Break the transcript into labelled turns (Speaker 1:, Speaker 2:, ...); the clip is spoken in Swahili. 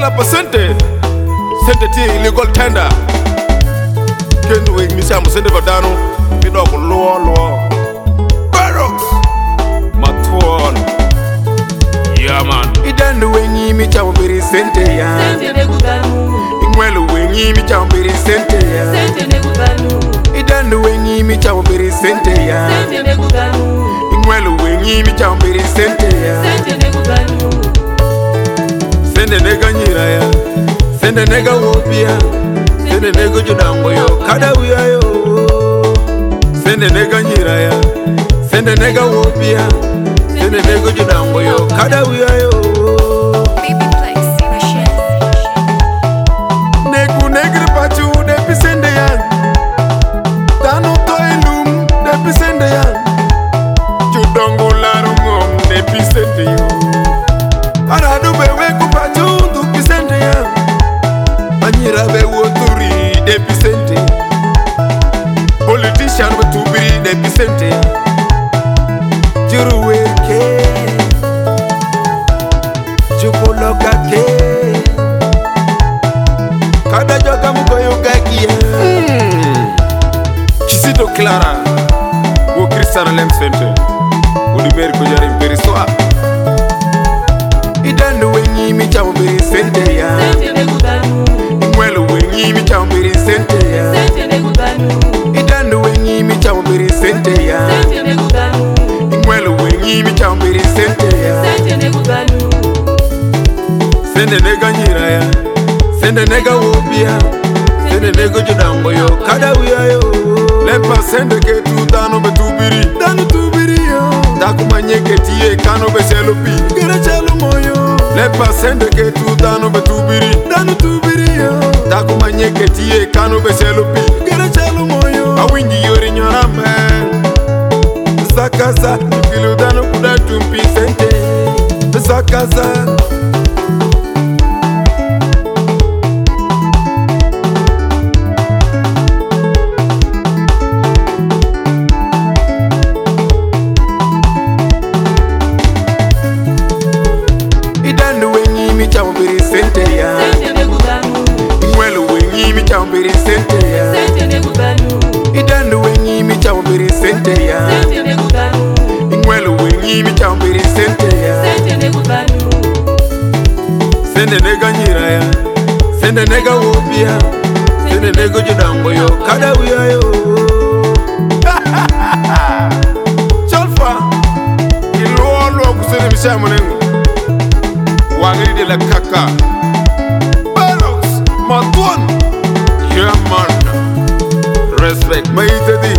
Speaker 1: la pasente sente ti illegal tender kendo we mi siamo sente vadano mi do ko lo Barracks Matuan yeah man
Speaker 2: Idandu wenyi mi chamo biri sente ya
Speaker 3: Sente ne kutanu
Speaker 2: Ingwelu wenyi mi chamo biri sente ya
Speaker 3: Sente ne kutanu
Speaker 2: Idandu wenyi mi chamo biri sente ya
Speaker 3: Sente ne kutanu
Speaker 2: Ingwelu wenyi mi chamo biri sente ya
Speaker 3: Sente ne kutanu
Speaker 2: Sende nega nyira ya Sende nega wopia Sende nega judango yo kada uya yo Sende nega nyira ya Sende nega wopia Sende nega judango yo kada uya yo Negu negri pachu depi sende ya Tano toilum depi sende ya Judango larungom depi sende yo Aradu bewe kupachu dupi sende ya Anyira bewo turi depi sende Politician betubiri depi sende Juru weke Jukoloka ke Kada joka mukoyo gagia Chisito Clara Wo Christian Lem Center Uniberi kujari mperi soa Idandu wenyi mi chamo biri sente ya
Speaker 3: Sente ne kutanu
Speaker 2: Ingwelu wenyi mi chamo biri sente ya
Speaker 3: Sente ne kutanu
Speaker 2: Idandu wenyi mi chamo biri sente ya
Speaker 3: Sente ne kutanu
Speaker 2: Ingwelu wenyi mi chamo biri sente ya
Speaker 3: Sente ne kutanu
Speaker 2: Sende nega nyira ya Sende nega wopia Sende nega judango yo kada uya yo Lepa sende ke tu dano betubiri Dano tubiri yo Daku manyeke tiye kano be selo pi Gere chelo moyo Lepa sende ke tu dano betubiri Dano tubiri yo Daku manyeke tiye kano be selo pi Gere chelo moyo Awinji yori nyorame Sakaza Ikilu dano kuda tumpi sente Sakaza Idandu wenyi mi chamo biri sente ya
Speaker 3: Sente ne kutanu
Speaker 2: Ingwelu wenyi mi chamo biri sente ya
Speaker 3: Sente ne kutanu
Speaker 2: Idandu wenyi mi chamo biri sente ya
Speaker 3: Sente ne kutanu
Speaker 2: Ingwelu wenyi mi chamo biri sente ya
Speaker 3: Sente ne kutanu
Speaker 2: Sende nega nyira ya Sende nega wopia Sende nega judango yo kada uya yo Chalfa Iluolo kusene mishamu nengu Wangiri de la kaka Barracks Matuan Yeah man Respect Maitadi